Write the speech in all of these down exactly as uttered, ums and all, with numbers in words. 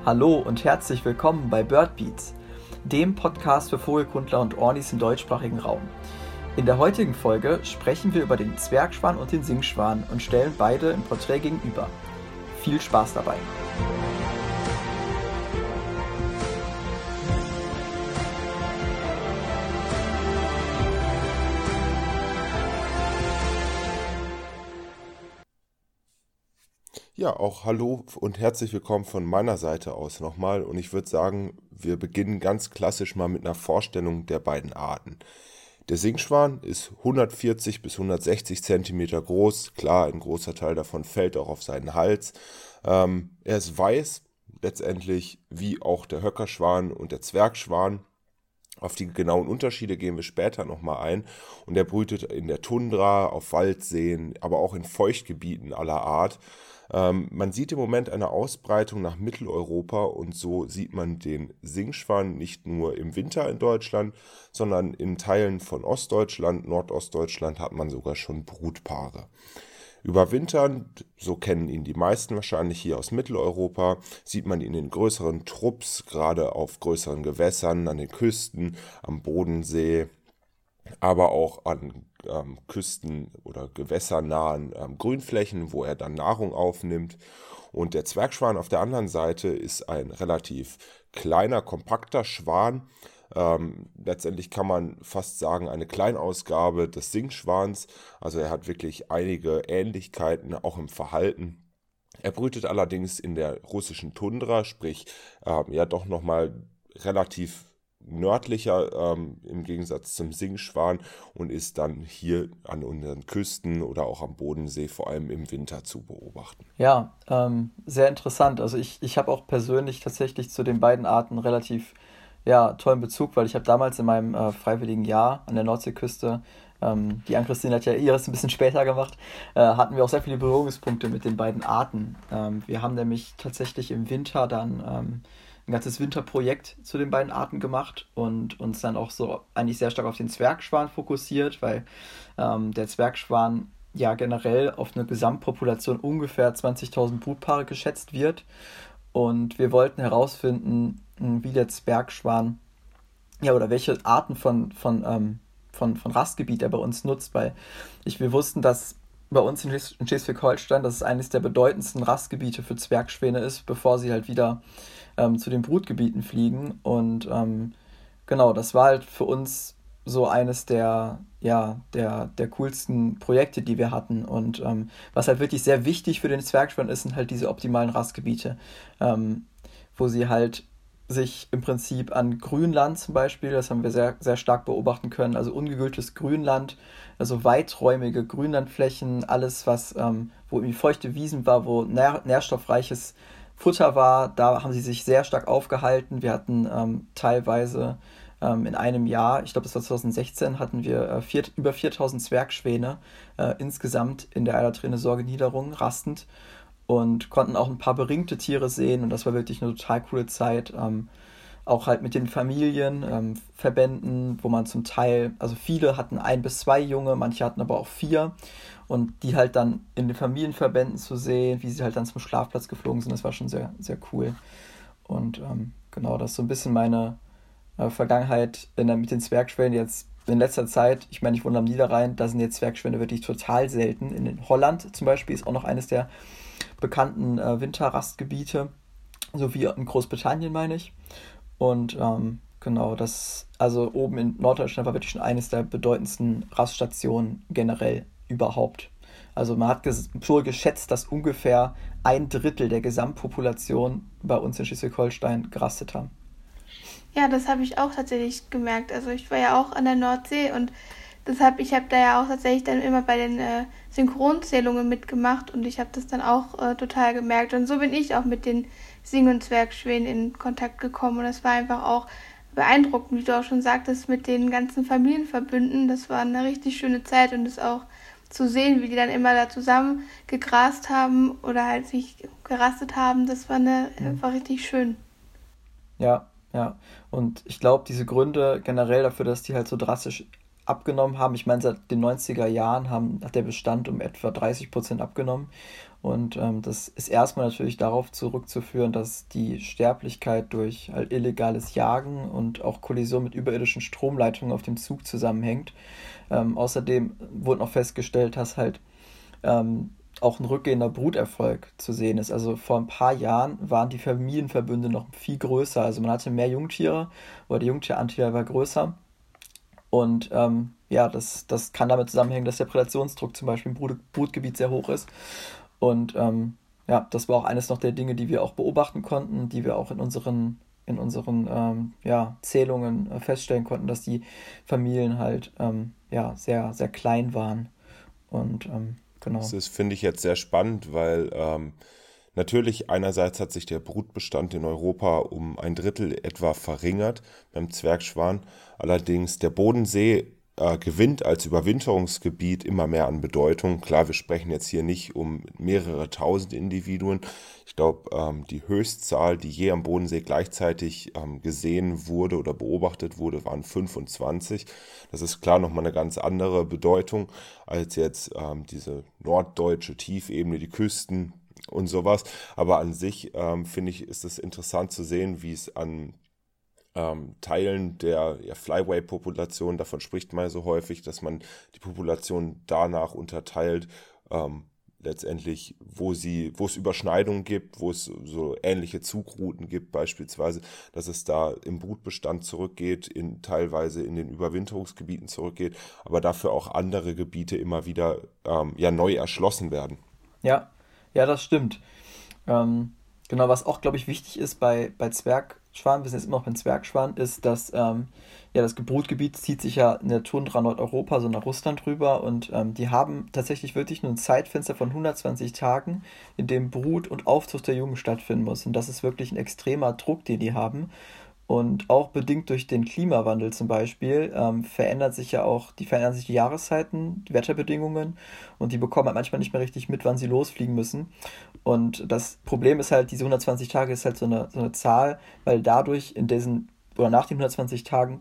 Hallo und herzlich willkommen bei Birdbeats, dem Podcast für Vogelkundler und Ornis im deutschsprachigen Raum. In der heutigen Folge sprechen wir über den Zwergschwan und den Singschwan und stellen beide im Porträt gegenüber. Viel Spaß dabei! Ja, auch hallo und herzlich willkommen von meiner Seite aus nochmal. Und ich würde sagen, wir beginnen ganz klassisch mal mit einer Vorstellung der beiden Arten. Der Singschwan ist hundertvierzig bis hundertsechzig Zentimeter groß. Klar, ein großer Teil davon fällt auch auf seinen Hals. Ähm, er ist weiß, letztendlich wie auch der Höckerschwan und der Zwergschwan. Auf die genauen Unterschiede gehen wir später nochmal ein. Und er brütet in der Tundra, auf Waldseen, aber auch in Feuchtgebieten aller Art. Ähm, man sieht im Moment eine Ausbreitung nach Mitteleuropa und so sieht man den Singschwan nicht nur im Winter in Deutschland, sondern in Teilen von Ostdeutschland, Nordostdeutschland hat man sogar schon Brutpaare. Überwintern, so kennen ihn die meisten wahrscheinlich hier aus Mitteleuropa, sieht man ihn in größeren Trupps, gerade auf größeren Gewässern, an den Küsten, am Bodensee, aber auch an ähm, Küsten- oder gewässernahen ähm, Grünflächen, wo er dann Nahrung aufnimmt. Und der Zwergschwan auf der anderen Seite ist ein relativ kleiner, kompakter Schwan. Ähm, letztendlich kann man fast sagen, eine Kleinausgabe des Singschwans. Also er hat wirklich einige Ähnlichkeiten, auch im Verhalten. Er brütet allerdings in der russischen Tundra, sprich ähm, ja doch nochmal relativ nördlicher ähm, im Gegensatz zum Singschwan und ist dann hier an unseren Küsten oder auch am Bodensee vor allem im Winter zu beobachten. Ja, ähm, sehr interessant. Also ich, ich habe auch persönlich tatsächlich zu den beiden Arten relativ ja, tollen Bezug, weil ich habe damals in meinem äh, freiwilligen Jahr an der Nordseeküste, ähm, die Ann-Christine hat ja ihres ein bisschen später gemacht, äh, hatten wir auch sehr viele Berührungspunkte mit den beiden Arten. Ähm, wir haben nämlich tatsächlich im Winter dann ähm, ein ganzes Winterprojekt zu den beiden Arten gemacht und uns dann auch so eigentlich sehr stark auf den Zwergschwan fokussiert, weil ähm, der Zwergschwan ja generell auf eine Gesamtpopulation ungefähr zwanzigtausend Brutpaare geschätzt wird. Und wir wollten herausfinden, wie der Zwergschwan, ja, oder welche Arten von, von, ähm, von, von Rastgebiet er bei uns nutzt, weil ich, wir wussten, dass bei uns in, Schles- in Schleswig-Holstein, dass es eines der bedeutendsten Rastgebiete für Zwergschwäne ist, bevor sie halt wieder ähm, zu den Brutgebieten fliegen. Und ähm, genau, das war halt für uns so eines der, ja, der, der coolsten Projekte, die wir hatten. Und ähm, was halt wirklich sehr wichtig für den Zwergschwan ist, sind halt diese optimalen Rastgebiete, ähm, wo sie halt sich im Prinzip an Grünland zum Beispiel, das haben wir sehr, sehr stark beobachten können, also ungegülltes Grünland, also weiträumige Grünlandflächen, alles was, ähm, wo irgendwie feuchte Wiesen war, wo nähr, nährstoffreiches Futter war, da haben sie sich sehr stark aufgehalten. Wir hatten ähm, teilweise ähm, in einem Jahr, ich glaube das war zwanzig sechzehn, hatten wir äh, vier, über viertausend Zwergschwäne äh, insgesamt in der Eilerträne-Sorge-Niederung rastend und konnten auch ein paar beringte Tiere sehen und das war wirklich eine total coole Zeit. Ähm, auch halt mit den Familien, ähm, Verbänden, wo man zum Teil, also viele hatten ein bis zwei Junge, manche hatten aber auch vier und die halt dann in den Familienverbänden zu sehen, wie sie halt dann zum Schlafplatz geflogen sind, das war schon sehr, sehr cool. Und ähm, genau, das ist so ein bisschen meine äh, Vergangenheit in der, mit den Zwergschwänen jetzt in letzter Zeit. Ich meine, ich wohne am Niederrhein, da sind jetzt Zwergschwäne wirklich total selten. In Holland zum Beispiel ist auch noch eines der bekannten äh, Winterrastgebiete, so wie in Großbritannien, meine ich. Und ähm, genau, das, also oben in Norddeutschland war wirklich schon eines der bedeutendsten Raststationen generell überhaupt. Also man hat ges- schon geschätzt, dass ungefähr ein Drittel der Gesamtpopulation bei uns in Schleswig-Holstein gerastet haben. Ja, das habe ich auch tatsächlich gemerkt. Also ich war ja auch an der Nordsee und deshalb, ich habe da ja auch tatsächlich dann immer bei den äh, Synchronzählungen mitgemacht und ich habe das dann auch äh, total gemerkt. Und so bin ich auch mit den Sing- und Zwergschwänen in Kontakt gekommen und das war einfach auch beeindruckend, wie du auch schon sagtest, mit den ganzen Familienverbünden. Das war eine richtig schöne Zeit und es auch zu sehen, wie die dann immer da zusammen gegrast haben oder halt sich gerastet haben, das war, eine, Mhm. war richtig schön. Ja, ja. Und ich glaube, diese Gründe generell dafür, dass die halt so drastisch abgenommen haben, ich meine, seit den neunziger Jahren haben, hat der Bestand um etwa dreißig Prozent abgenommen. Und ähm, das ist erstmal natürlich darauf zurückzuführen, dass die Sterblichkeit durch halt illegales Jagen und auch Kollision mit überirdischen Stromleitungen auf dem Zug zusammenhängt. Ähm, außerdem wurde noch festgestellt, dass halt ähm, auch ein rückgehender Bruterfolg zu sehen ist. Also vor ein paar Jahren waren die Familienverbünde noch viel größer. Also man hatte mehr Jungtiere, oder der Jungtieranteil war größer. Und ähm, ja, das, das kann damit zusammenhängen, dass der Prädationsdruck zum Beispiel im Brut Brutgebiet sehr hoch ist. Und ähm, ja, das war auch eines noch der Dinge, die wir auch beobachten konnten, die wir auch in unseren, in unseren ähm, ja, Zählungen äh, feststellen konnten, dass die Familien halt ähm, ja, sehr, sehr klein waren. Und ähm, Das genau. ist, finde ich jetzt sehr spannend, weil ähm, natürlich einerseits hat sich der Brutbestand in Europa um ein Drittel etwa verringert beim Zwergschwan. Allerdings der Bodensee äh, gewinnt als Überwinterungsgebiet immer mehr an Bedeutung. Klar, wir sprechen jetzt hier nicht um mehrere tausend Individuen. Ich glaube, ähm, die Höchstzahl, die je am Bodensee gleichzeitig ähm, gesehen wurde oder beobachtet wurde, waren fünfundzwanzig. Das ist klar nochmal eine ganz andere Bedeutung als jetzt ähm, diese norddeutsche Tiefebene, die Küsten und sowas. Aber an sich ähm, finde ich, ist es interessant zu sehen, wie es an ähm, Teilen der ja, Flyway-Population, davon spricht man ja so häufig, dass man die Population danach unterteilt, ähm, letztendlich, wo sie, wo es Überschneidungen gibt, wo es so ähnliche Zugrouten gibt, beispielsweise, dass es da im Brutbestand zurückgeht, in, teilweise in den Überwinterungsgebieten zurückgeht, aber dafür auch andere Gebiete immer wieder ähm, ja, neu erschlossen werden. Ja, ja, das stimmt. Ähm, genau, was auch, glaube ich, wichtig ist bei, bei Zwergschwan, wir sind jetzt immer noch beim Zwergschwan, ist, dass ähm, ja, das Brutgebiet zieht sich ja in der Tundra Nordeuropa, so nach Russland rüber und ähm, die haben tatsächlich wirklich nur ein Zeitfenster von hundertzwanzig Tagen, in dem Brut und Aufzucht der Jungen stattfinden muss. Und das ist wirklich ein extremer Druck, den die haben. Und auch bedingt durch den Klimawandel zum Beispiel ähm, verändert sich ja auch, die verändern sich die Jahreszeiten, die Wetterbedingungen und die bekommen halt manchmal nicht mehr richtig mit, wann sie losfliegen müssen. Und das Problem ist halt, diese hundertzwanzig Tage ist halt so eine, so eine Zahl, weil dadurch in diesen, oder nach den hundertzwanzig Tagen,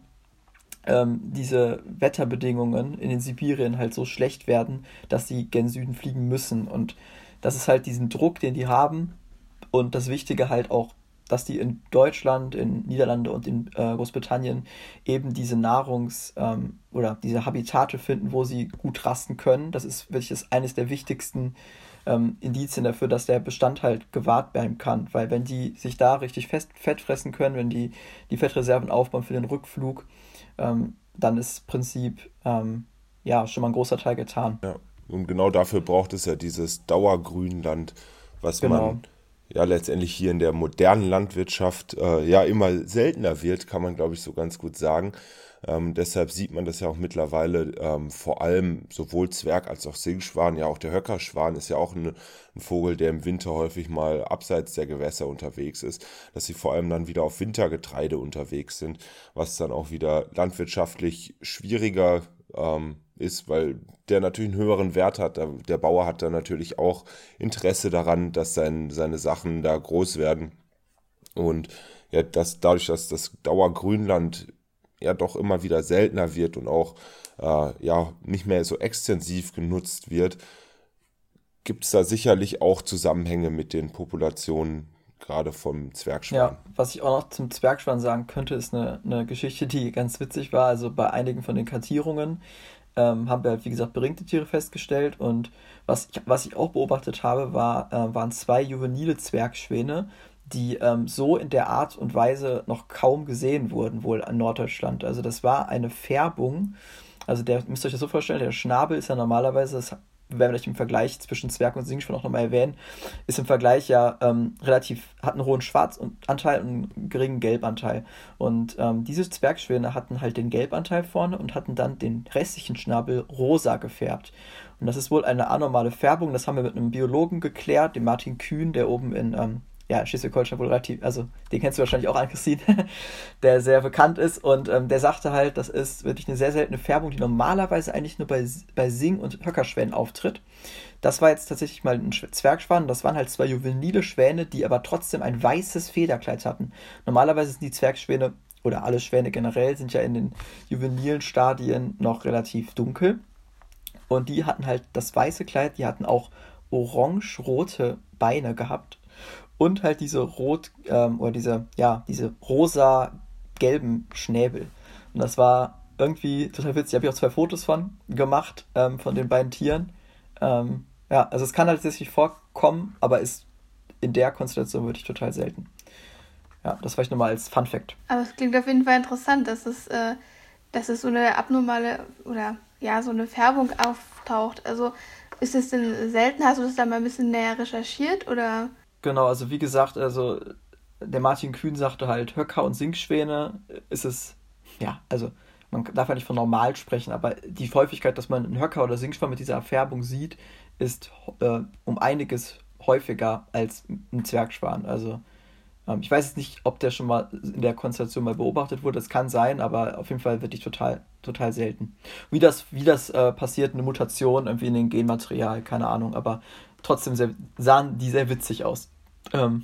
ähm, diese Wetterbedingungen in den Sibirien halt so schlecht werden, dass sie gen Süden fliegen müssen. Und das ist halt diesen Druck, den die haben. Und das Wichtige halt auch, dass die in Deutschland, in Niederlande und in äh, Großbritannien eben diese Nahrungs- ähm, oder diese Habitate finden, wo sie gut rasten können. Das ist wirklich das, eines der wichtigsten ähm, Indizien dafür, dass der Bestand halt gewahrt bleiben kann. Weil wenn die sich da richtig fest, Fett fressen können, wenn die die Fettreserven aufbauen für den Rückflug, ähm, dann ist im Prinzip ähm, ja schon mal ein großer Teil getan. Ja. Und genau dafür braucht es ja dieses Dauergrünland, was Genau. man ja letztendlich hier in der modernen Landwirtschaft äh, ja immer seltener wird, kann man glaube ich so ganz gut sagen. Ähm, deshalb sieht man das ja auch mittlerweile ähm, vor allem sowohl Zwerg- als auch Singschwan, ja auch der Höckerschwan ist ja auch ein, ein Vogel, der im Winter häufig mal abseits der Gewässer unterwegs ist, dass sie vor allem dann wieder auf Wintergetreide unterwegs sind, was dann auch wieder landwirtschaftlich schwieriger ähm, ist, weil der natürlich einen höheren Wert hat. Der, der Bauer hat dann natürlich auch Interesse daran, dass sein, seine Sachen da groß werden. Und ja, dass dadurch, dass das Dauergrünland ja doch immer wieder seltener wird und auch äh, ja nicht mehr so extensiv genutzt wird, gibt es da sicherlich auch Zusammenhänge mit den Populationen, gerade vom Zwergschwan. Ja, was ich auch noch zum Zwergschwan sagen könnte, ist eine, eine Geschichte, die ganz witzig war. Also bei einigen von den Kartierungen ähm, haben wir halt, wie gesagt, beringte Tiere festgestellt. Und was ich, was ich auch beobachtet habe, war, äh, waren zwei juvenile Zwergschwäne, die ähm, so in der Art und Weise noch kaum gesehen wurden, wohl in Norddeutschland. Also das war eine Färbung. Also der, müsst ihr euch das so vorstellen, der Schnabel ist ja normalerweise, das werden wir gleich im Vergleich zwischen Zwerg und Singschwan auch nochmal erwähnen, ist im Vergleich ja ähm, relativ, hat einen hohen Schwarzanteil und einen geringen Gelbanteil. Und ähm, diese Zwergschwäne hatten halt den Gelbanteil vorne und hatten dann den restlichen Schnabel rosa gefärbt. Und das ist wohl eine anormale Färbung, das haben wir mit einem Biologen geklärt, dem Martin Kühn, der oben in ähm, ja, Schleswig-Holstein wohl relativ, also den kennst du wahrscheinlich auch an, Christine, der sehr bekannt ist und ähm, der sagte halt, das ist wirklich eine sehr seltene Färbung, die normalerweise eigentlich nur bei, bei Sing- und Höckerschwänen auftritt. Das war jetzt tatsächlich mal ein Sch- Zwergschwan, das waren halt zwei juvenile Schwäne, die aber trotzdem ein weißes Federkleid hatten. Normalerweise sind die Zwergschwäne, oder alle Schwäne generell, sind ja in den juvenilen Stadien noch relativ dunkel. Und die hatten halt das weiße Kleid, die hatten auch orange-rote Beine gehabt und halt diese rot, ähm, oder diese, ja, diese rosa-gelben Schnäbel. Und das war irgendwie total witzig. Da habe ich auch zwei Fotos von gemacht, ähm, von den beiden Tieren. Ähm, ja, also es kann halt tatsächlich vorkommen, aber ist in der Konstellation wirklich total selten. Ja, das vielleicht nochmal als Fun Fact. Aber es klingt auf jeden Fall interessant, dass es, äh, dass es so eine abnormale oder ja, so eine Färbung auftaucht. Also ist es denn selten? Hast du das da mal ein bisschen näher recherchiert oder? Genau, also wie gesagt, also der Martin Kühn sagte halt, Höcker und Singschwäne ist es, ja, also man darf ja nicht von normal sprechen, aber die Häufigkeit, dass man einen Höcker oder Singschwan mit dieser Färbung sieht, ist äh, um einiges häufiger als ein Zwergschwan. Also ähm, ich weiß jetzt nicht, ob der schon mal in der Konstellation mal beobachtet wurde, das kann sein, aber auf jeden Fall wirklich total, total selten. Wie das, wie das äh, passiert, eine Mutation irgendwie in den Genmaterial, keine Ahnung, aber trotzdem sehr, sahen die sehr witzig aus. Ähm,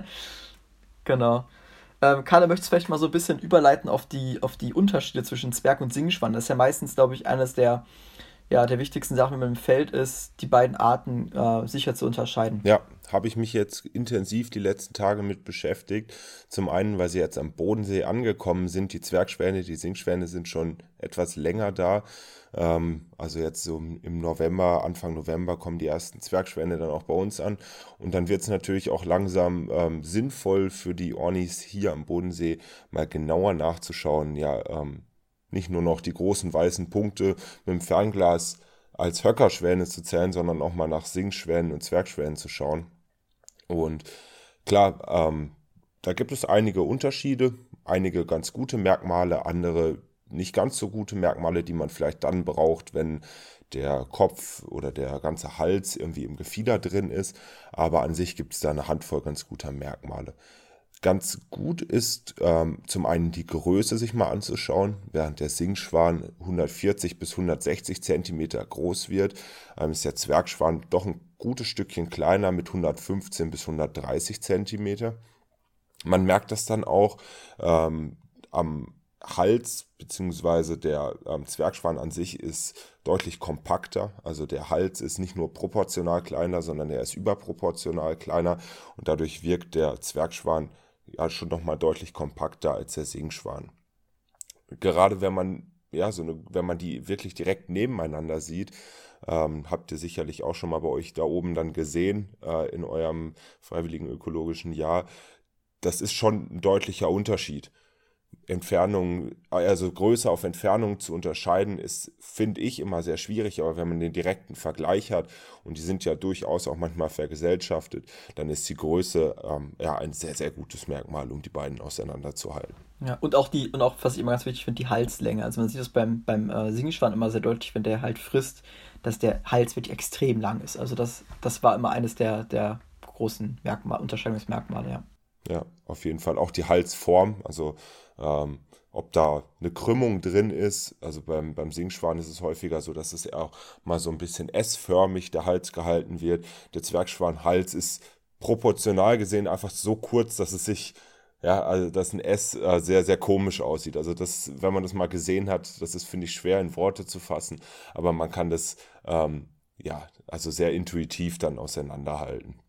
genau. Ähm, Kalle, möchtest du vielleicht mal so ein bisschen überleiten auf die, auf die Unterschiede zwischen Zwerg und Singschwan? Das ist ja meistens, glaube ich, eines der, ja, der wichtigsten Sachen, wenn man im Feld ist, die beiden Arten äh, sicher zu unterscheiden. Ja, habe ich mich jetzt intensiv die letzten Tage mit beschäftigt. Zum einen, weil sie jetzt am Bodensee angekommen sind. Die Zwergschwäne, die Singschwäne sind schon etwas länger da. Ähm, also jetzt so im November, Anfang November kommen die ersten Zwergschwäne dann auch bei uns an. Und dann wird es natürlich auch langsam ähm, sinnvoll für die Ornis hier am Bodensee mal genauer nachzuschauen. Ja, ähm, nicht nur noch die großen weißen Punkte mit dem Fernglas als Höckerschwäne zu zählen, sondern auch mal nach Singschwänen und Zwergschwänen zu schauen. Und klar, ähm, da gibt es einige Unterschiede, einige ganz gute Merkmale, andere nicht ganz so gute Merkmale, die man vielleicht dann braucht, wenn der Kopf oder der ganze Hals irgendwie im Gefieder drin ist. Aber an sich gibt es da eine Handvoll ganz guter Merkmale. Ganz gut ist ähm, zum einen die Größe sich mal anzuschauen, während der Singschwan hundertvierzig bis hundertsechzig Zentimeter groß wird, ähm, ist der Zwergschwan doch ein gutes Stückchen kleiner mit hundertfünfzehn bis hundertdreißig Zentimeter. Man merkt das dann auch ähm, am Hals, beziehungsweise der ähm, Zwergschwan an sich ist deutlich kompakter. Also der Hals ist nicht nur proportional kleiner, sondern er ist überproportional kleiner und dadurch wirkt der Zwergschwan ja schon nochmal deutlich kompakter als der Singschwan. Gerade wenn man, ja, so eine, wenn man die wirklich direkt nebeneinander sieht, ähm, habt ihr sicherlich auch schon mal bei euch da oben dann gesehen, äh, in eurem freiwilligen ökologischen Jahr. Das ist schon ein deutlicher Unterschied. Entfernung, also Größe auf Entfernung zu unterscheiden, ist, finde ich, immer sehr schwierig, aber wenn man den direkten Vergleich hat, und die sind ja durchaus auch manchmal vergesellschaftet, dann ist die Größe ähm, ja ein sehr, sehr gutes Merkmal, um die beiden auseinanderzuhalten. Ja, und auch die, und auch, was ich immer ganz wichtig finde, die Halslänge. Also man sieht das beim, beim äh, Singschwan immer sehr deutlich, wenn der halt frisst, dass der Hals wirklich extrem lang ist. Also das, das war immer eines der, der großen Merkmal, Unterscheidungsmerkmale, ja. Ja, auf jeden Fall. Auch die Halsform, also ähm, ob da eine Krümmung drin ist. Also beim, beim Singschwan ist es häufiger so, dass es auch mal so ein bisschen S-förmig der Hals gehalten wird. Der Zwergschwanhals ist proportional gesehen einfach so kurz, dass es sich, ja, also dass ein S äh, sehr, sehr komisch aussieht. Also das, wenn man das mal gesehen hat, das ist, finde ich, schwer in Worte zu fassen, aber man kann das, ähm, ja, also sehr intuitiv dann auseinanderhalten.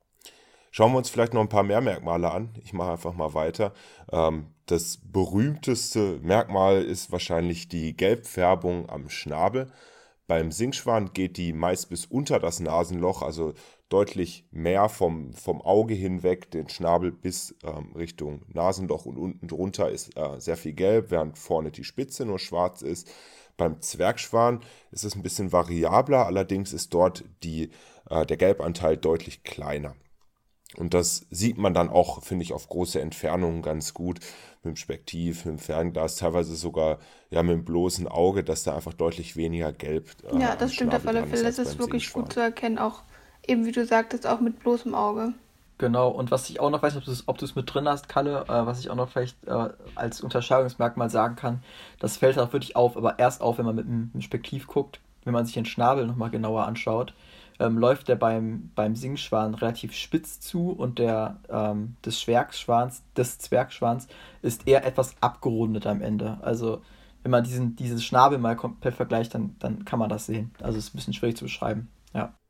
Schauen wir uns vielleicht noch ein paar mehr Merkmale an. Ich mache einfach mal weiter. Ähm, das berühmteste Merkmal ist wahrscheinlich die Gelbfärbung am Schnabel. Beim Singschwan geht die meist bis unter das Nasenloch, also deutlich mehr vom, vom Auge hinweg, den Schnabel bis ähm, Richtung Nasenloch, und unten drunter ist äh, sehr viel gelb, während vorne die Spitze nur schwarz ist. Beim Zwergschwan ist es ein bisschen variabler, allerdings ist dort die, äh, der Gelbanteil deutlich kleiner. Und das sieht man dann auch, finde ich, auf große Entfernungen ganz gut mit dem Spektiv, mit dem Fernglas, teilweise sogar ja mit dem bloßen Auge, dass da einfach deutlich weniger Gelb äh, Ja, am das stimmt auf Schnabel alle dran ist Fälle. als Das ist beim wirklich Singschwan. gut zu erkennen, auch eben wie du sagtest, auch mit bloßem Auge. Genau, und was ich auch noch weiß, ob du es ob du es mit drin hast, Kalle, äh, was ich auch noch vielleicht äh, als Unterscheidungsmerkmal sagen kann, das fällt auch wirklich auf, aber erst auf, wenn man mit dem, mit dem Spektiv guckt, wenn man sich den Schnabel nochmal genauer anschaut, ähm, läuft der beim, beim Singschwan relativ spitz zu und der ähm, des Zwergschwans, des Zwergschwans ist eher etwas abgerundet am Ende. Also wenn man diesen, diesen Schnabel mal komplett vergleicht, dann, dann kann man das sehen. Also es ist ein bisschen schwierig zu beschreiben. Ja.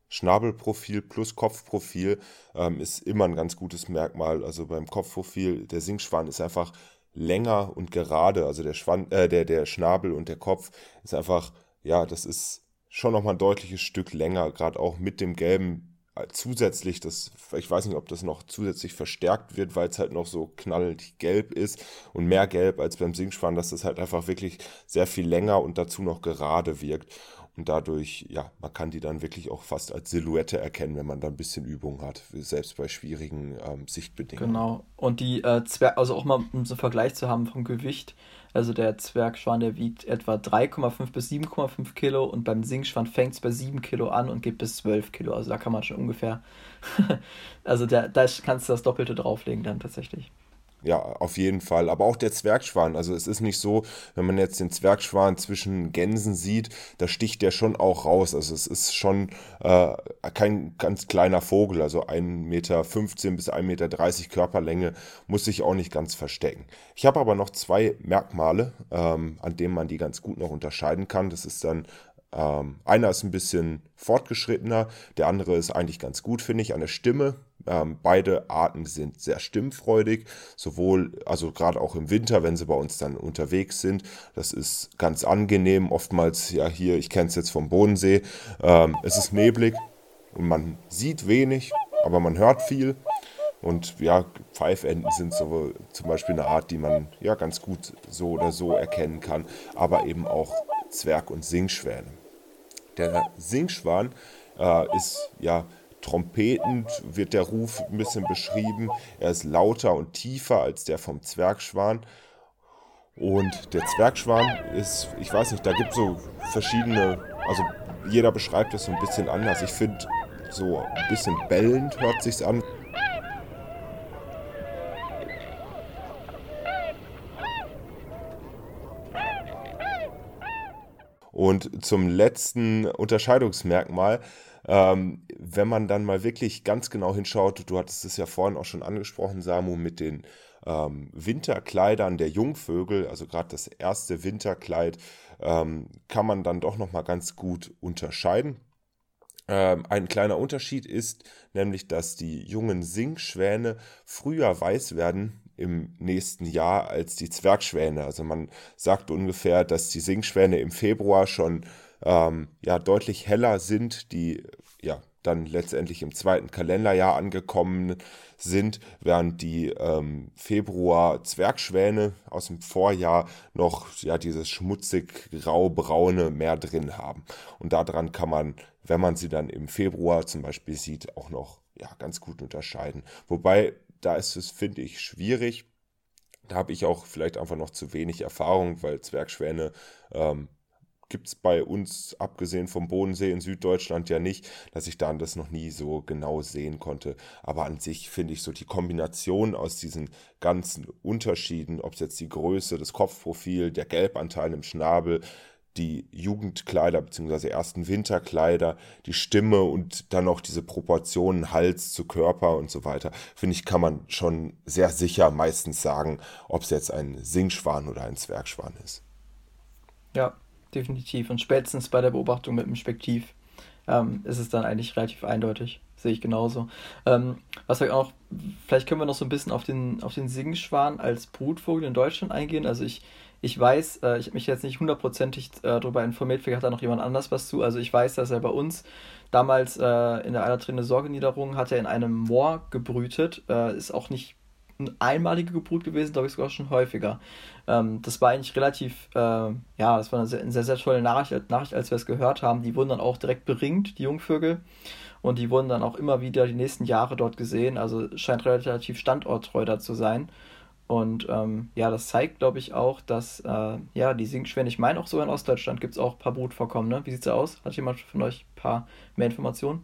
Schnabelprofil plus Kopfprofil ähm, ist immer ein ganz gutes Merkmal. Also beim Kopfprofil, der Singschwan ist einfach länger und gerade, also der Schwan, äh, der, der Schnabel und der Kopf ist einfach, ja, das ist schon nochmal ein deutliches Stück länger, gerade auch mit dem Gelben äh, zusätzlich, das, ich weiß nicht, ob das noch zusätzlich verstärkt wird, weil es halt noch so knallend gelb ist und mehr gelb als beim Singschwan, dass das halt einfach wirklich sehr viel länger und dazu noch gerade wirkt. Und dadurch, ja, man kann die dann wirklich auch fast als Silhouette erkennen, wenn man da ein bisschen Übung hat, selbst bei schwierigen ähm, Sichtbedingungen. Genau. Und die äh, Zwerg, also auch mal um so einen Vergleich zu haben vom Gewicht. Also der Zwergschwan, der wiegt etwa drei Komma fünf bis sieben Komma fünf Kilo und beim Singschwan fängt es bei sieben Kilo an und geht bis zwölf Kilo. Also da kann man schon ungefähr, also der, da kannst du das Doppelte drauflegen dann tatsächlich. Ja, auf jeden Fall. Aber auch der Zwergschwan. Also es ist nicht so, wenn man jetzt den Zwergschwan zwischen Gänsen sieht, da sticht der schon auch raus. Also es ist schon äh, kein ganz kleiner Vogel. Also ein Meter fünfzehn bis ein Meter dreißig Körperlänge muss sich auch nicht ganz verstecken. Ich habe aber noch zwei Merkmale, ähm, an denen man die ganz gut noch unterscheiden kann. Das ist dann ähm, einer ist ein bisschen fortgeschrittener, der andere ist eigentlich ganz gut, finde ich, an der Stimme. Ähm, beide Arten sind sehr stimmfreudig, sowohl, also gerade auch im Winter, wenn sie bei uns dann unterwegs sind. Das ist ganz angenehm. Oftmals, ja hier, ich kenne es jetzt vom Bodensee, ähm, es ist neblig und man sieht wenig, aber man hört viel. Und ja, Pfeifenten sind so zum Beispiel eine Art, die man ja ganz gut so oder so erkennen kann, aber eben auch Zwerg- und Singschwäne. Der Singschwan äh, ist ja trompetend, wird der Ruf ein bisschen beschrieben. Er ist lauter und tiefer als der vom Zwergschwan. Und der Zwergschwan ist, ich weiß nicht, da gibt es so verschiedene, also jeder beschreibt das so ein bisschen anders. Ich finde, so ein bisschen bellend hört sich's an. Und zum letzten Unterscheidungsmerkmal, ähm, wenn man dann mal wirklich ganz genau hinschaut, du hattest es ja vorhin auch schon angesprochen, Samu, mit den ähm, Winterkleidern der Jungvögel, also gerade das erste Winterkleid, ähm, kann man dann doch nochmal ganz gut unterscheiden. Ähm, ein kleiner Unterschied ist nämlich, dass die jungen Singschwäne früher weiß werden im nächsten Jahr als die Zwergschwäne. Also man sagt ungefähr, dass die Singschwäne im Februar schon ähm, ja, deutlich heller sind, die ja dann letztendlich im zweiten Kalenderjahr angekommen sind, während die ähm, Februar-Zwergschwäne aus dem Vorjahr noch ja, dieses schmutzig grau-braune mehr drin haben. Und daran kann man, wenn man sie dann im Februar zum Beispiel sieht, auch noch ja, ganz gut unterscheiden. Wobei, da ist es, finde ich, schwierig. Da habe ich auch vielleicht einfach noch zu wenig Erfahrung, weil Zwergschwäne ähm, gibt es bei uns, abgesehen vom Bodensee in Süddeutschland, ja nicht, dass ich da das noch nie so genau sehen konnte. Aber an sich finde ich so die Kombination aus diesen ganzen Unterschieden, ob es jetzt die Größe, das Kopfprofil, der Gelbanteil im Schnabel, die Jugendkleider bzw. ersten Winterkleider, die Stimme und dann noch diese Proportionen Hals zu Körper und so weiter, finde ich, kann man schon sehr sicher meistens sagen, ob es jetzt ein Singschwan oder ein Zwergschwan ist. Ja, definitiv. Und spätestens bei der Beobachtung mit dem Spektiv ähm, ist es dann eigentlich relativ eindeutig. Sehe ich genauso. Ähm, was wir auch noch, vielleicht können wir noch so ein bisschen auf den, auf den Singschwan als Brutvogel in Deutschland eingehen. Also ich, ich weiß, äh, ich habe mich jetzt nicht hundertprozentig äh, darüber informiert, vielleicht hat da noch jemand anders was zu. Also ich weiß, dass er bei uns damals äh, in der Eilerträne Sorgeniederung hat er in einem Moor gebrütet. Äh, ist auch nicht eine einmalige Gebrut gewesen, glaube ich sogar schon häufiger. Ähm, das war eigentlich relativ, äh, ja, das war eine sehr, eine sehr, sehr tolle Nachricht, Nachricht, als wir es gehört haben. Die wurden dann auch direkt beringt, die Jungvögel. Und die wurden dann auch immer wieder die nächsten Jahre dort gesehen. Also scheint relativ standorttreu da zu sein. Und ähm, ja, das zeigt, glaube ich, auch, dass äh, ja, die Singschwäne, ich meine auch sogar in Ostdeutschland gibt es auch ein paar Brutvorkommen. Ne? Wie sieht es aus? Hat jemand von euch ein paar mehr Informationen?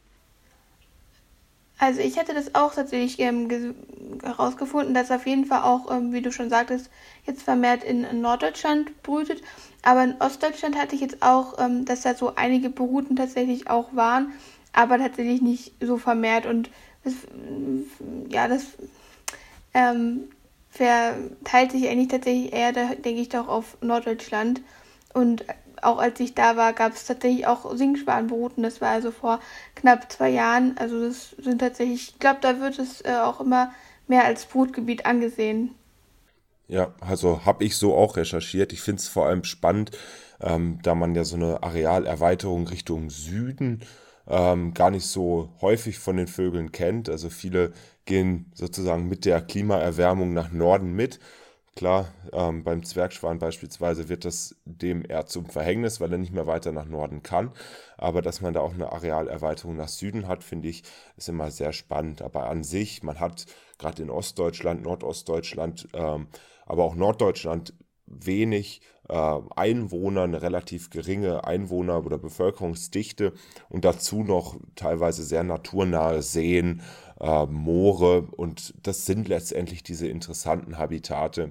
Also ich hätte das auch tatsächlich ähm, ges- herausgefunden, dass auf jeden Fall auch, ähm, wie du schon sagtest, jetzt vermehrt in, in Norddeutschland brütet. Aber in Ostdeutschland hatte ich jetzt auch, ähm, dass da so einige Bruten tatsächlich auch waren, aber tatsächlich nicht so vermehrt. Und das, mm, ja, das ähm, verteilt sich eigentlich tatsächlich eher, da denke ich doch, auf Norddeutschland. Und auch als ich da war, gab es tatsächlich auch Singschwanenbruten. Das war also vor knapp zwei Jahren. Also das sind tatsächlich, ich glaube, da wird es äh, auch immer mehr als Brutgebiet angesehen. Ja, also habe ich so auch recherchiert. Ich finde es vor allem spannend, ähm, da man ja so eine Arealerweiterung Richtung Süden ähm, gar nicht so häufig von den Vögeln kennt. Also viele gehen sozusagen mit der Klimaerwärmung nach Norden mit. Klar, ähm, beim Zwergschwan beispielsweise wird das dem eher zum Verhängnis, weil er nicht mehr weiter nach Norden kann. Aber dass man da auch eine Arealerweiterung nach Süden hat, finde ich, ist immer sehr spannend. Aber an sich, man hat gerade in Ostdeutschland, Nordostdeutschland, ähm, aber auch Norddeutschland wenig äh, Einwohner, eine relativ geringe Einwohner- oder Bevölkerungsdichte und dazu noch teilweise sehr naturnahe Seen, äh, Moore, und das sind letztendlich diese interessanten Habitate,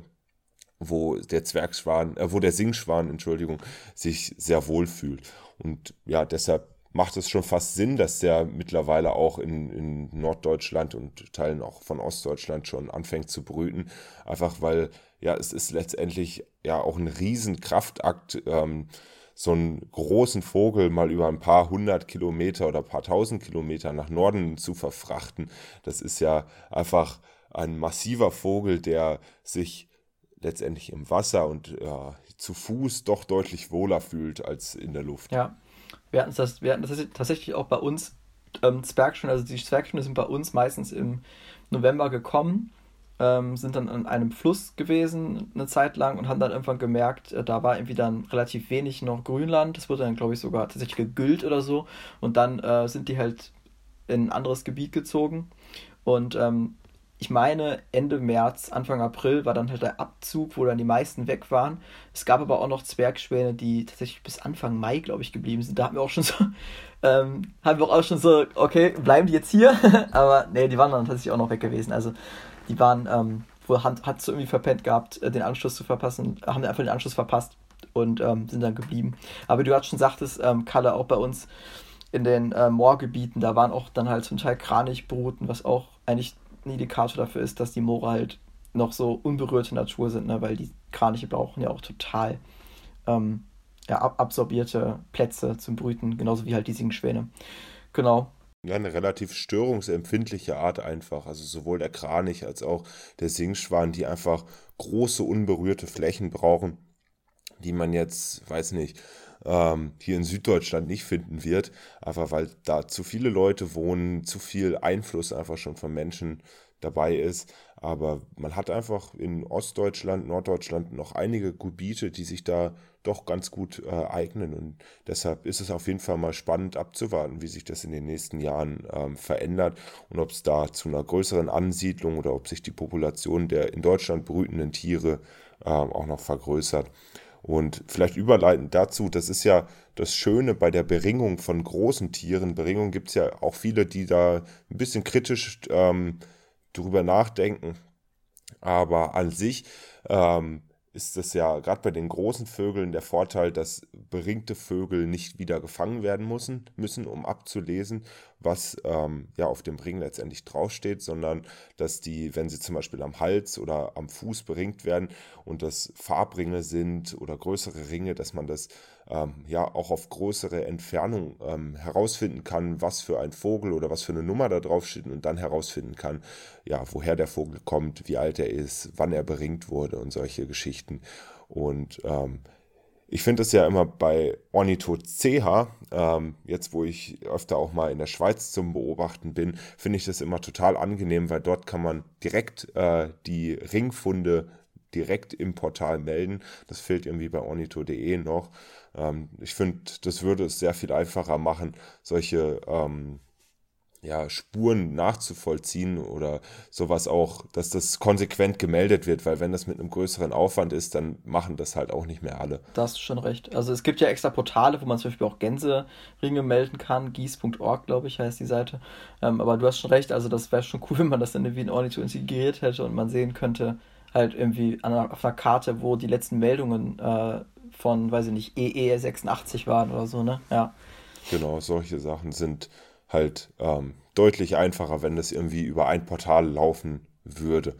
wo der Zwergschwan, äh, wo der Singschwan, Entschuldigung, sich sehr wohl fühlt. Und ja, deshalb macht es schon fast Sinn, dass der mittlerweile auch in, in Norddeutschland und Teilen auch von Ostdeutschland schon anfängt zu brüten. Einfach weil, ja, es ist letztendlich ja auch ein Riesenkraftakt, ähm, so einen großen Vogel mal über ein paar hundert Kilometer oder ein paar tausend Kilometer nach Norden zu verfrachten. Das ist ja einfach ein massiver Vogel, der sich letztendlich im Wasser und ja, zu Fuß doch deutlich wohler fühlt als in der Luft. Ja, wir hatten das, wir hatten das tatsächlich auch bei uns ähm, Zwergschwäne, also die Zwergschwäne sind bei uns meistens im November gekommen, ähm, sind dann an einem Fluss gewesen eine Zeit lang und haben dann irgendwann gemerkt, äh, da war irgendwie dann relativ wenig noch Grünland, das wurde dann glaube ich sogar tatsächlich gegüllt oder so, und dann äh, sind die halt in ein anderes Gebiet gezogen und ähm, ich meine, Ende März, Anfang April war dann halt der Abzug, wo dann die meisten weg waren. Es gab aber auch noch Zwergschwäne, die tatsächlich bis Anfang Mai, glaube ich, geblieben sind. Da haben wir auch schon so, ähm, haben wir auch schon so, okay, bleiben die jetzt hier? Aber nee, die waren dann tatsächlich auch noch weg gewesen. Also die waren, ähm, wohl hat, hat so irgendwie verpennt gehabt, den Anschluss zu verpassen, haben einfach den Anschluss verpasst und ähm, sind dann geblieben. Aber du hast schon sagtest, ähm, Kalle, auch bei uns in den äh, Moorgebieten, da waren auch dann halt zum Teil Kranichbruten, was auch eigentlich ein Indikator dafür ist, dass die Moore halt noch so unberührte Natur sind, ne? Weil die Kraniche brauchen ja auch total ähm, ja, ab- absorbierte Plätze zum Brüten, genauso wie halt die Singschwäne. Genau. Ja, eine relativ störungsempfindliche Art einfach. Also sowohl der Kranich als auch der Singschwan, die einfach große, unberührte Flächen brauchen, die man jetzt, weiß nicht, ähm, hier in Süddeutschland nicht finden wird, einfach weil da zu viele Leute wohnen, zu viel Einfluss einfach schon von Menschen dabei ist. Aber man hat einfach in Ostdeutschland, Norddeutschland noch einige Gebiete, die sich da doch ganz gut äh, eignen. Und deshalb ist es auf jeden Fall mal spannend abzuwarten, wie sich das in den nächsten Jahren ähm, verändert und ob es da zu einer größeren Ansiedlung oder ob sich die Population der in Deutschland brütenden Tiere ähm, auch noch vergrößert. Und vielleicht überleitend dazu, das ist ja das Schöne bei der Beringung von großen Tieren. Beringung gibt es ja auch viele, die da ein bisschen kritisch ähm, drüber nachdenken. Aber an sich ähm, ist es ja gerade bei den großen Vögeln der Vorteil, dass beringte Vögel nicht wieder gefangen werden müssen, müssen um abzulesen, was ähm, ja auf dem Ring letztendlich draufsteht, sondern dass die, wenn sie zum Beispiel am Hals oder am Fuß beringt werden und das Farbringe sind oder größere Ringe, dass man das ähm, ja auch auf größere Entfernung ähm, herausfinden kann, was für ein Vogel oder was für eine Nummer da draufsteht und dann herausfinden kann, ja, woher der Vogel kommt, wie alt er ist, wann er beringt wurde und solche Geschichten. Und ähm, ich finde es ja immer bei Ornithoceha, ähm, jetzt wo ich öfter auch mal in der Schweiz zum Beobachten bin, finde ich das immer total angenehm, weil dort kann man direkt äh, die Ringfunde direkt im Portal melden. Das fehlt irgendwie bei ornitho punkt de noch. Ähm, ich finde, das würde es sehr viel einfacher machen, solche ähm, ja, Spuren nachzuvollziehen oder sowas auch, dass das konsequent gemeldet wird, weil wenn das mit einem größeren Aufwand ist, dann machen das halt auch nicht mehr alle. Da hast du schon recht. Also es gibt ja extra Portale, wo man zum Beispiel auch Gänseringe melden kann. gies punkt org, glaube ich, heißt die Seite. Ähm, aber du hast schon recht, also das wäre schon cool, wenn man das dann irgendwie in Ornitho integriert hätte und man sehen könnte, halt irgendwie an einer, auf einer Karte, wo die letzten Meldungen äh, von, weiß ich nicht, E E sechsundachtzig waren oder so, ne? Ja. Genau, solche Sachen sind halt ähm, deutlich einfacher, wenn das irgendwie über ein Portal laufen würde.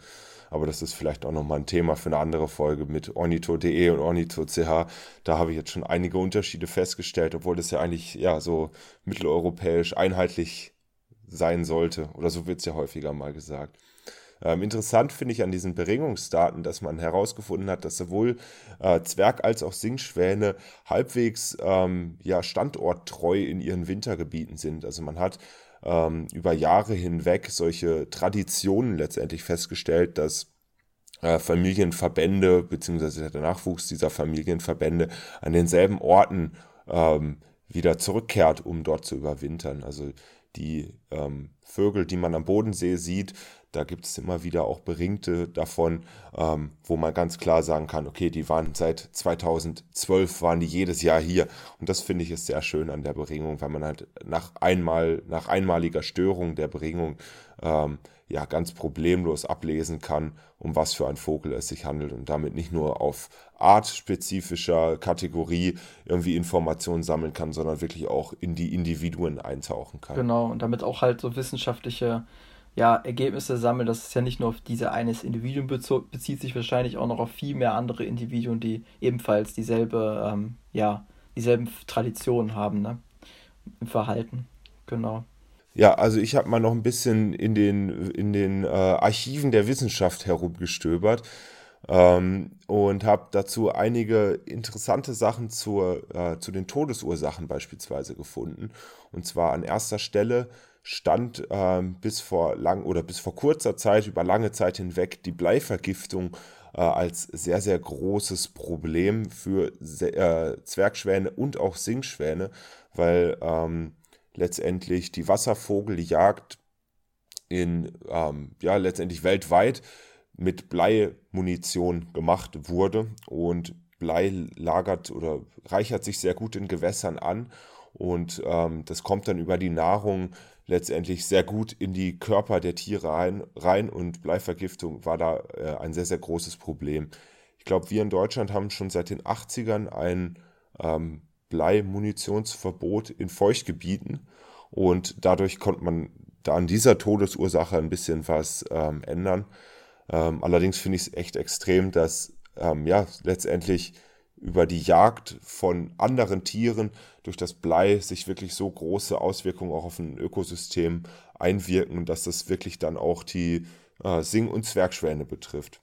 aber das ist vielleicht auch nochmal ein Thema für eine andere Folge mit ornitho punkt de und ornitho punkt c h. Da habe ich jetzt schon einige Unterschiede festgestellt, obwohl das ja eigentlich ja so mitteleuropäisch einheitlich sein sollte, oder so wird es ja häufiger mal gesagt. Ähm, interessant finde ich an diesen Beringungsdaten, dass man herausgefunden hat, dass sowohl äh, Zwerg- als auch Singschwäne halbwegs ähm, ja, standorttreu in ihren Wintergebieten sind. Also man hat ähm, über Jahre hinweg solche Traditionen letztendlich festgestellt, dass äh, Familienverbände bzw. der Nachwuchs dieser Familienverbände an denselben Orten ähm, wieder zurückkehrt, um dort zu überwintern. Also die ähm, Vögel, die man am Bodensee sieht, da gibt es immer wieder auch Beringte davon, ähm, wo man ganz klar sagen kann, okay, die waren seit zweitausendzwölf, waren die jedes Jahr hier. Und das finde ich ist sehr schön an der Beringung, weil man halt nach einmal, nach einmaliger Störung der Beringung ähm, ja ganz problemlos ablesen kann, um was für ein Vogel es sich handelt und damit nicht nur auf artspezifischer Kategorie irgendwie Informationen sammeln kann, sondern wirklich auch in die Individuen eintauchen kann. Genau, und damit auch halt so wissenschaftliche ja, Ergebnisse sammeln. Das ist ja nicht nur auf diese eines Individuum bezo- bezieht sich wahrscheinlich auch noch auf viel mehr andere Individuen, die ebenfalls dieselbe, ähm, ja, dieselben Traditionen haben, ne? Im Verhalten. Genau. Ja, also ich habe mal noch ein bisschen in den, in den äh, Archiven der Wissenschaft herumgestöbert ähm, und habe dazu einige interessante Sachen zur, äh, zu den Todesursachen beispielsweise gefunden. Und zwar an erster Stelle stand ähm, bis vor lang oder bis vor kurzer Zeit, über lange Zeit hinweg, die Bleivergiftung äh, als sehr, sehr großes Problem für Se- äh, Zwergschwäne und auch Singschwäne, weil ähm, letztendlich die Wasservogeljagd in, ähm, ja, letztendlich weltweit mit Bleimunition gemacht wurde und Blei lagert oder reichert sich sehr gut in Gewässern an und ähm, das kommt dann über die Nahrung letztendlich sehr gut in die Körper der Tiere rein, rein und Bleivergiftung war da äh, ein sehr, sehr großes Problem. Ich glaube, wir in Deutschland haben schon seit den achtzigern ein ähm, Bleimunitionsverbot in Feuchtgebieten und dadurch konnte man da an dieser Todesursache ein bisschen was ähm, ändern. Ähm, allerdings finde ich es echt extrem, dass ähm, ja letztendlich über die Jagd von anderen Tieren durch das Blei sich wirklich so große Auswirkungen auch auf ein Ökosystem einwirken, dass das wirklich dann auch die äh, Sing- und Zwergschwäne betrifft.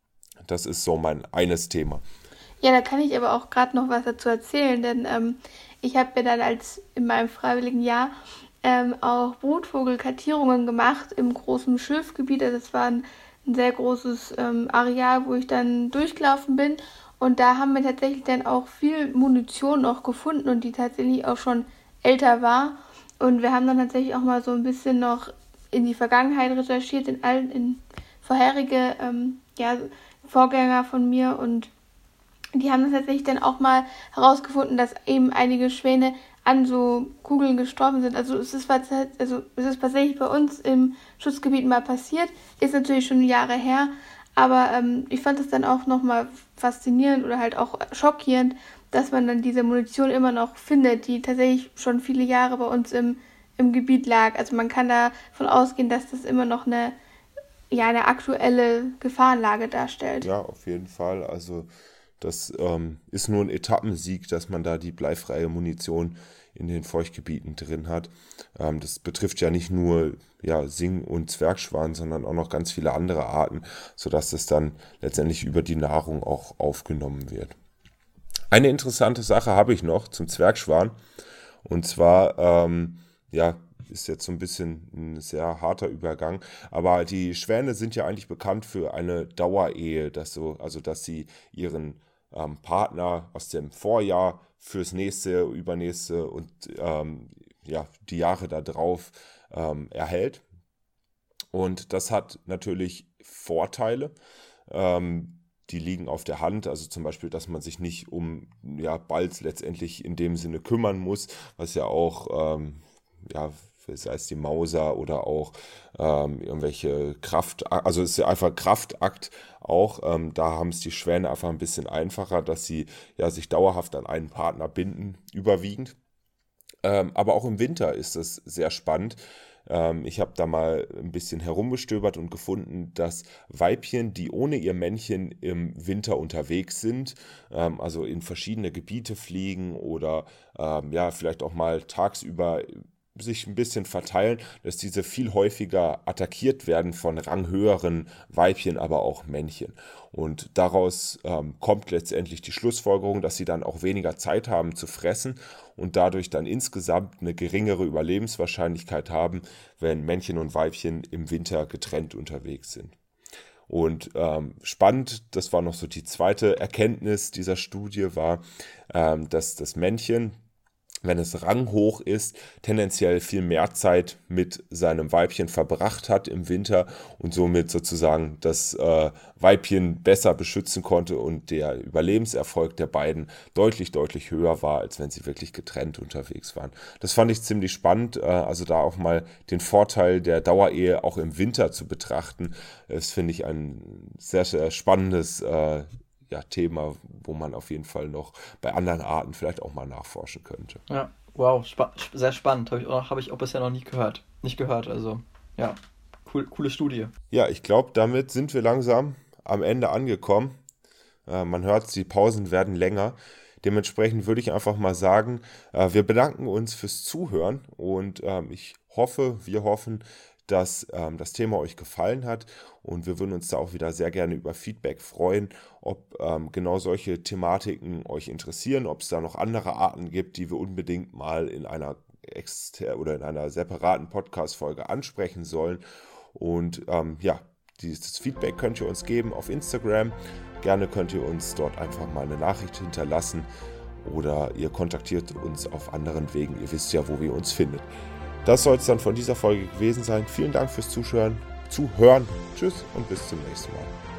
Das ist so mein eines Thema. Ja, da kann ich aber auch gerade noch was dazu erzählen, denn ähm, ich habe mir dann als in meinem freiwilligen Jahr ähm, auch Brutvogelkartierungen gemacht im großen Schilfgebiet. Also es war ein, ein sehr großes ähm, Areal, wo ich dann durchgelaufen bin. Und da haben wir tatsächlich dann auch viel Munition noch gefunden und die tatsächlich auch schon älter war. Und wir haben dann tatsächlich auch mal so ein bisschen noch in die Vergangenheit recherchiert, in allen in vorherige ähm, ja, Vorgänger von mir und die haben das tatsächlich dann auch mal herausgefunden, dass eben einige Schwäne an so Kugeln gestorben sind. Also es ist, also es ist tatsächlich bei uns im Schutzgebiet mal passiert. Ist natürlich schon Jahre her. Aber ähm, ich fand es dann auch nochmal faszinierend oder halt auch schockierend, dass man dann diese Munition immer noch findet, die tatsächlich schon viele Jahre bei uns im, im Gebiet lag. Also man kann davon ausgehen, dass das immer noch eine, ja, eine aktuelle Gefahrenlage darstellt. Ja, auf jeden Fall. Also das ähm, ist nur ein Etappensieg, dass man da die bleifreie Munition in den Feuchtgebieten drin hat. Ähm, das betrifft ja nicht nur ja, Sing- und Zwergschwan, sondern auch noch ganz viele andere Arten, sodass es dann letztendlich über die Nahrung auch aufgenommen wird. Eine interessante Sache habe ich noch zum Zwergschwan. Und zwar, ähm, ja, ist jetzt so ein bisschen ein sehr harter Übergang, aber die Schwäne sind ja eigentlich bekannt für eine Dauerehe, dass so, also dass sie ihren ähm, Partner aus dem Vorjahr fürs nächste, übernächste und ähm, ja, die Jahre da drauf ähm, erhält. Und das hat natürlich Vorteile. Ähm, die liegen auf der Hand, also zum Beispiel, dass man sich nicht um ja, Balz letztendlich in dem Sinne kümmern muss, was ja auch ähm, ja, sei es die Mauser oder auch ähm, irgendwelche Kraft, also es ist ja einfach Kraftakt auch, ähm, da haben es die Schwäne einfach ein bisschen einfacher, dass sie ja sich dauerhaft an einen Partner binden, überwiegend. Ähm, aber auch im Winter ist es sehr spannend, Ähm, ich habe da mal ein bisschen herumgestöbert und gefunden, dass Weibchen, die ohne ihr Männchen im Winter unterwegs sind, ähm, also in verschiedene Gebiete fliegen oder ähm, ja, vielleicht auch mal tagsüber sich ein bisschen verteilen, dass diese viel häufiger attackiert werden von ranghöheren Weibchen, aber auch Männchen. Und daraus ähm, kommt letztendlich die Schlussfolgerung, dass sie dann auch weniger Zeit haben zu fressen und dadurch dann insgesamt eine geringere Überlebenswahrscheinlichkeit haben, wenn Männchen und Weibchen im Winter getrennt unterwegs sind. Und ähm, spannend, das war noch so die zweite Erkenntnis dieser Studie, war, ähm, dass das Männchen, wenn es ranghoch ist, tendenziell viel mehr Zeit mit seinem Weibchen verbracht hat im Winter und somit sozusagen das äh, Weibchen besser beschützen konnte und der Überlebenserfolg der beiden deutlich, deutlich höher war, als wenn sie wirklich getrennt unterwegs waren. Das fand ich ziemlich spannend, äh, also da auch mal den Vorteil der Dauerehe auch im Winter zu betrachten. Das finde ich ein sehr, sehr spannendes äh, Ja, Thema, wo man auf jeden Fall noch bei anderen Arten vielleicht auch mal nachforschen könnte. Ja, wow, spa- sehr spannend. Habe ich, auch- hab ich auch bisher noch nie gehört. Nicht gehört, also ja, cool, coole Studie. Ja, ich glaube, damit sind wir langsam am Ende angekommen. Äh, man hört, die Pausen werden länger. Dementsprechend würde ich einfach mal sagen, äh, wir bedanken uns fürs Zuhören und ähm, ich hoffe, wir hoffen, dass ähm, das Thema euch gefallen hat und wir würden uns da auch wieder sehr gerne über Feedback freuen, ob ähm, genau solche Thematiken euch interessieren, ob es da noch andere Arten gibt, die wir unbedingt mal in einer exter- oder in einer separaten Podcast-Folge ansprechen sollen. Und ähm, ja, dieses Feedback könnt ihr uns geben auf Instagram. Gerne könnt ihr uns dort einfach mal eine Nachricht hinterlassen oder ihr kontaktiert uns auf anderen Wegen. Ihr wisst ja, wo ihr uns findet. Das soll es dann von dieser Folge gewesen sein. Vielen Dank fürs Zuhören. Zuhören. Tschüss und bis zum nächsten Mal.